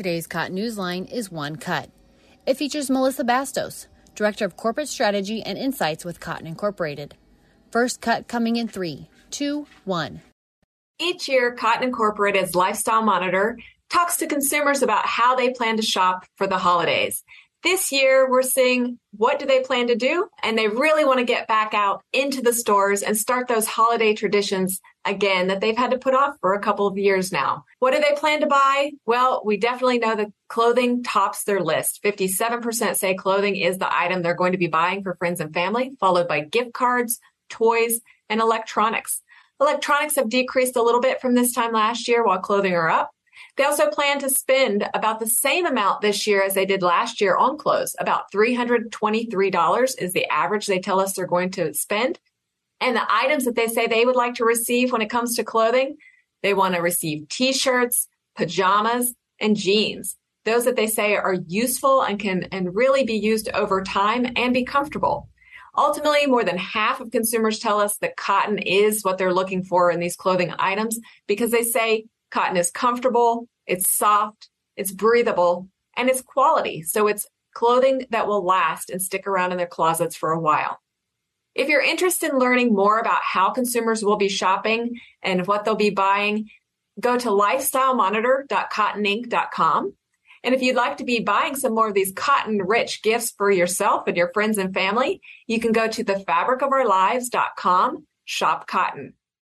Today's Cotton Newsline is One Cut. It features Melissa Bastos, Director of Corporate Strategy and Insights with Cotton Incorporated. First cut coming in 3, 2, 1. Each year, Cotton Incorporated's Lifestyle Monitor talks to consumers about how they plan to shop for the holidays. This year, we're seeing what do they plan to do, and they really want to get back out into the stores and start those holiday traditions again that they've had to put off for a couple of years now. What do they plan to buy? Well, we definitely know that clothing tops their list. 57% say clothing is the item they're going to be buying for friends and family, followed by gift cards, toys, and electronics. Electronics have decreased a little bit from this time last year, while clothing are up. They also plan to spend about the same amount this year as they did last year on clothes. About $323 is the average they tell us they're going to spend. And the items that they say they would like to receive when it comes to clothing, they want to receive t-shirts, pajamas, and jeans. Those that they say are useful and can really be used over time and be comfortable. Ultimately, more than half of consumers tell us that cotton is what they're looking for in these clothing items because they say cotton is comfortable, it's soft, it's breathable, and it's quality. So it's clothing that will last and stick around in their closets for a while. If you're interested in learning more about how consumers will be shopping and what they'll be buying, go to lifestylemonitor.cottoninc.com. And if you'd like to be buying some more of these cotton-rich gifts for yourself and your friends and family, you can go to thefabricofourlives.com, shop cotton.